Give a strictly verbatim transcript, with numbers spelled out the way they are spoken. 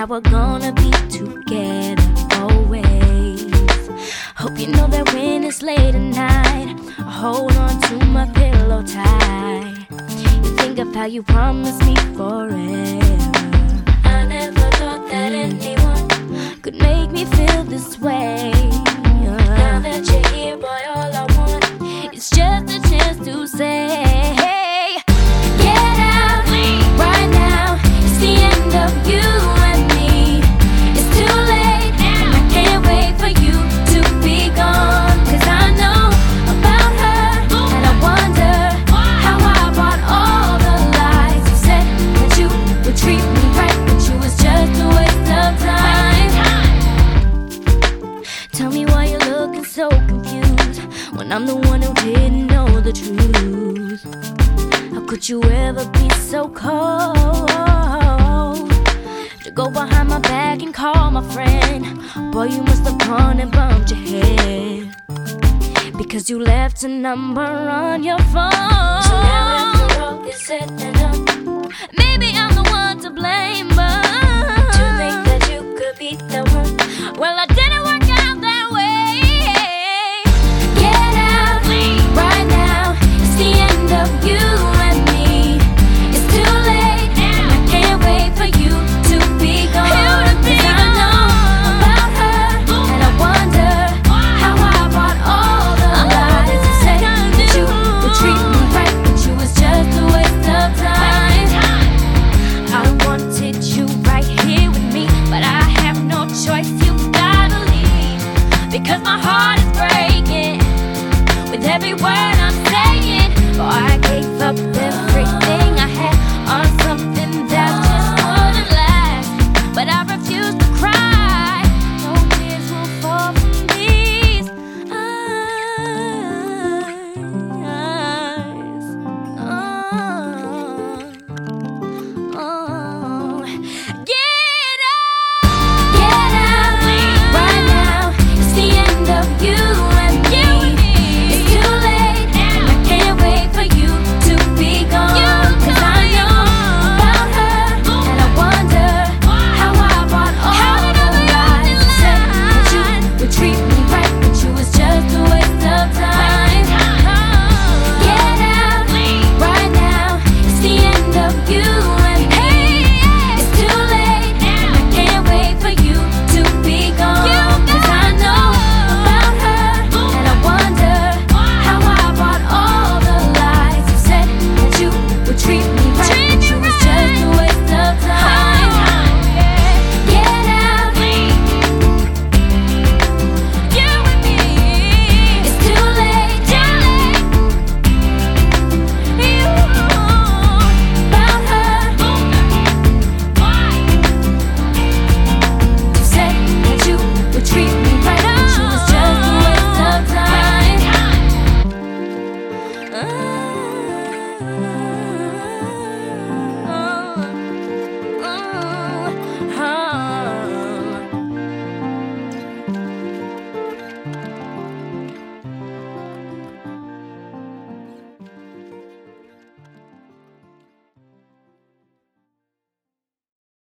that we're gonna be together always. Hope you know that when it's late at night, I hold on to my pillow tight. You think of how you promised me forever. I never thought that anyone could make me feel this way. Now that you're here, boy, all I want is just a chance to say, hey, get out right now. It's the end of you and me. It's too late now. I can't wait for you to be gone. Cause I know about her, and I wonder how I bought all the lies. You said that you would treat me right, but you was just a waste of time. Tell me why you're looking so confused when I'm the one who didn't know the truth. How could you ever be so cold to go behind my back and call my friend? Boy, you must have gone and bumped your head because you left a number on your phone. So now after all is said